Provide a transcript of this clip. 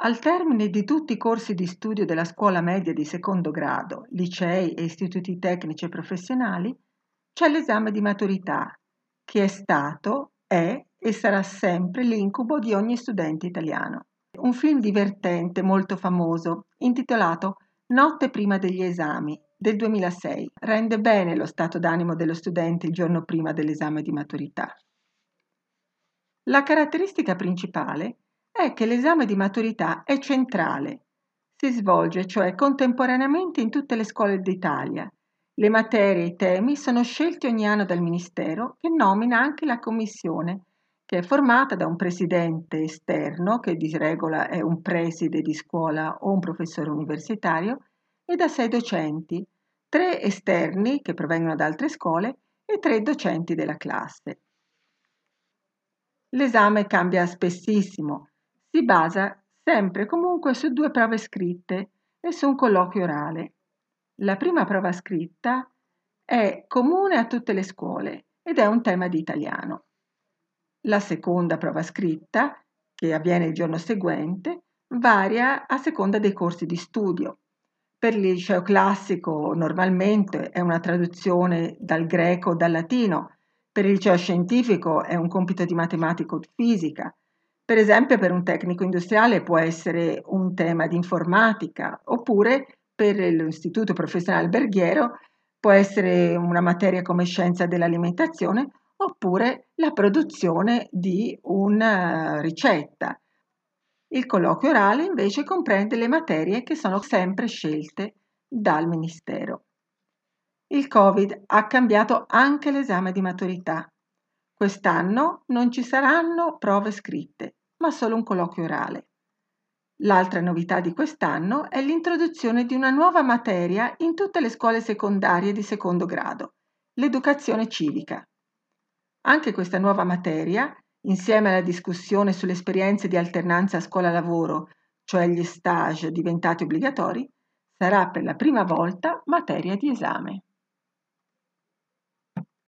Al termine di tutti i corsi di studio della scuola media di secondo grado, licei e istituti tecnici e professionali, c'è l'esame di maturità, che è stato, è e sarà sempre l'incubo di ogni studente italiano. Un film divertente molto famoso, intitolato Notte prima degli esami, del 2006, rende bene lo stato d'animo dello studente il giorno prima dell'esame di maturità. La caratteristica principale è che l'esame di maturità è centrale, si svolge cioè contemporaneamente in tutte le scuole d'Italia. Le materie e i temi sono scelti ogni anno dal Ministero, che nomina anche la commissione, che è formata da un presidente esterno, che di regola è un preside di scuola o un professore universitario, e da 6 docenti, 3 esterni che provengono da altre scuole e 3 docenti della classe. L'esame cambia spessissimo, si basa sempre e comunque su 2 prove scritte e su un colloquio orale. La prima prova scritta è comune a tutte le scuole ed è un tema di italiano. La seconda prova scritta, che avviene il giorno seguente, varia a seconda dei corsi di studio. Per il liceo classico normalmente è una traduzione dal greco o dal latino, per il liceo scientifico è un compito di matematica o di fisica. Per esempio per un tecnico industriale può essere un tema di informatica, oppure per l'istituto professionale alberghiero può essere una materia come scienza dell'alimentazione, oppure la produzione di una ricetta. Il colloquio orale invece comprende le materie che sono sempre scelte dal Ministero. Il Covid ha cambiato anche l'esame di maturità. Quest'anno non ci saranno prove scritte, ma solo un colloquio orale. L'altra novità di quest'anno è l'introduzione di una nuova materia in tutte le scuole secondarie di secondo grado, l'educazione civica. Anche questa nuova materia, insieme alla discussione sulle esperienze di alternanza scuola-lavoro, cioè gli stage diventati obbligatori, sarà per la prima volta materia di esame.